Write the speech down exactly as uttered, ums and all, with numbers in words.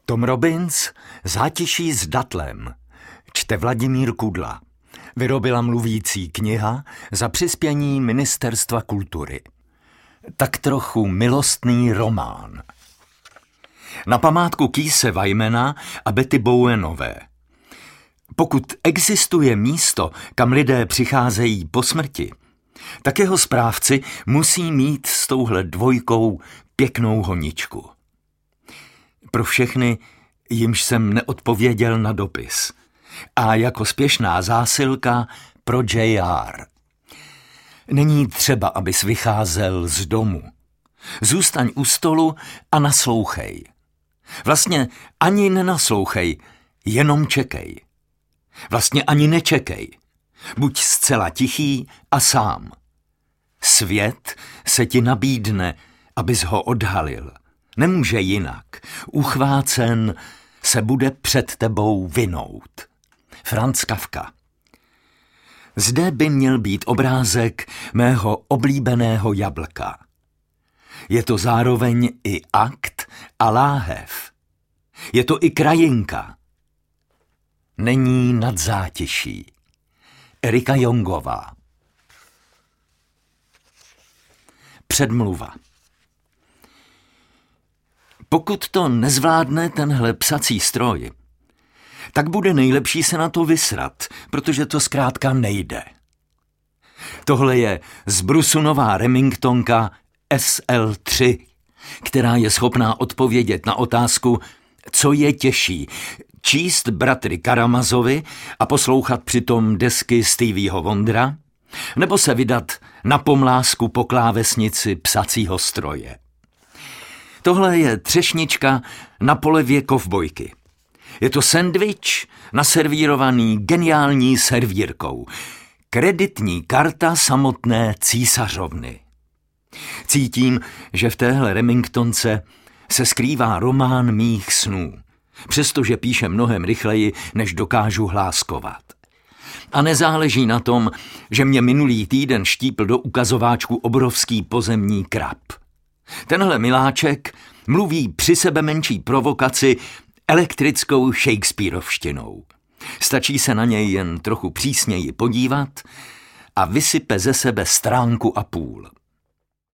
Tom Robbins, Zátiší s datlem, čte Vladimír Kudla. Vyrobila mluvící kniha za přispění Ministerstva kultury. Tak trochu milostný román. Na památku Keithe Weimana a Betty Bowenové. Pokud existuje místo, kam lidé přicházejí po smrti, tak jeho správci musí mít s touhle dvojkou pěknou honičku. Pro všechny, jimž jsem neodpověděl na dopis. A jako spěšná zásilka pro J R. Není třeba, abys vycházel z domu. Zůstaň u stolu a naslouchej. Vlastně ani nenaslouchej, jenom čekej. Vlastně ani nečekej. Buď zcela tichý a sám. Svět se ti nabídne, abys ho odhalil. Nemůže jinak. Uchvácen se bude před tebou vinout. Franz Kafka. Zde by měl být obrázek mého oblíbeného jablka. Je to zároveň i akt a láhev. Je to i krajinka. Není nad zátiší. Erika Jongová. Předmluva. Pokud to nezvládne tenhle psací stroj, tak bude nejlepší se na to vysrat, protože to zkrátka nejde. Tohle je zbrusunová Remingtonka S L tři, která je schopná odpovědět na otázku, co je těžší, číst Bratry Karamazovi a poslouchat přitom desky Stevieho Wondera, nebo se vydat na pomlásku po klávesnici psacího stroje. Tohle je třešnička na polevě kovbojky. Je to sendvič naservírovaný geniální servírkou. Kreditní karta samotné císařovny. Cítím, že v téhle Remingtonce se skrývá román mých snů, přestože píše mnohem rychleji, než dokážu hláskovat. A nezáleží na tom, že mě minulý týden štípl do ukazováčku obrovský pozemní krab. Tenhle miláček mluví při sebe menší provokaci elektrickou Shakespearovštinou. Stačí se na něj jen trochu přísněji podívat a vysype ze sebe stránku a půl.